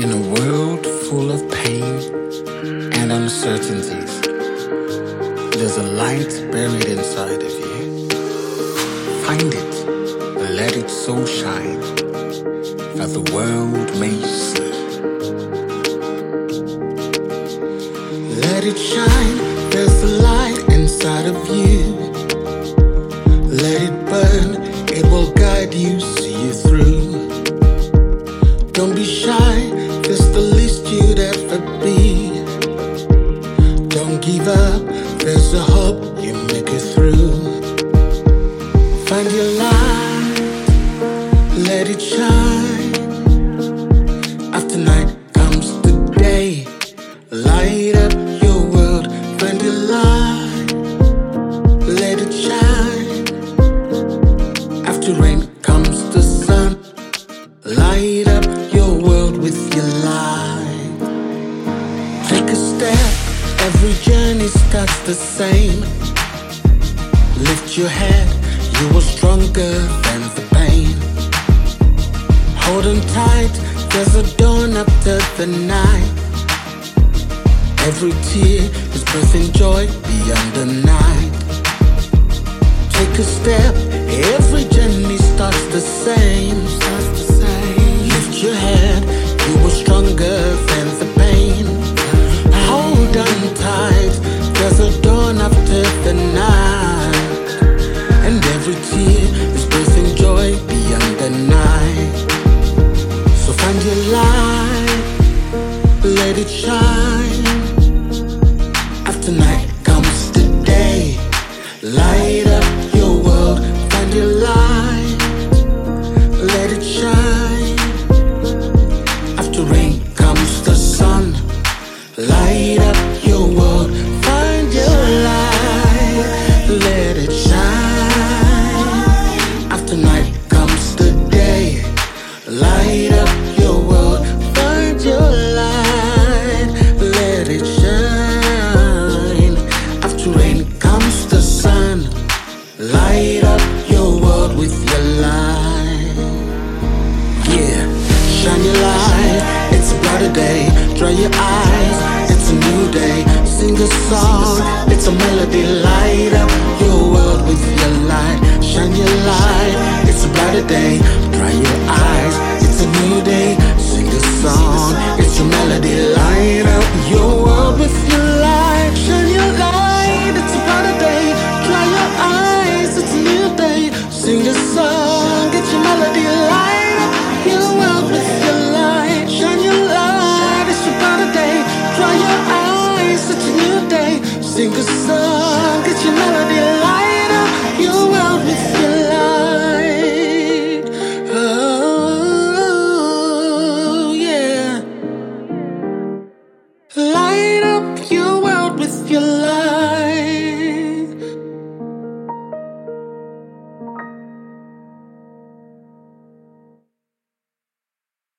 In a world full of pain and uncertainties, there's a light buried inside of you. Find it, let it so shine that the world may see. Let it shine, there's a light inside of you. Let it burn, it will guide you, see you through. Don't be shy, there's the least you'd ever be. Don't give up, there's a hope you make it through. Find your light, let it shine. After night comes the day. Light up your world, find your light, let it shine. After rain comes the sun. Light up your world with your light. Take a step, every journey starts the same. Lift your head, you are stronger than the pain. Hold on tight, there's a dawn after the night. Every tear is birthing joy beyond the night. Take a step, every journey starts the same. Lift your head, you are stronger than the pain. Hold on tight, there's a dawn after the night. And every tear is birthing joy beyond the night. So find your light, let it shine. After night comes the day. Light up your world, find your light, let it shine. After rain comes the sun. Light up your world, find your light, let it shine. After night comes the day. Light up your world, find your light, let it shine. After rain comes the sun. Light up your world with your light. Yeah, shine your light, it's a brighter day. Dry your eyes, it's a new day. Sing a song, it's a melody. Light up your world with your light. Shine your light, it's a brighter day. Dry your eyes, it's a new day. Sing a song, it's a melody. Light up your world with your light. Shine your light, it's a brighter day. Dry your eyes, it's a new day. Sing a song, it's your melody. Light up your world with your light. Shine your light, it's a brighter day. Dry your eyes, it's a new day. Sing a song.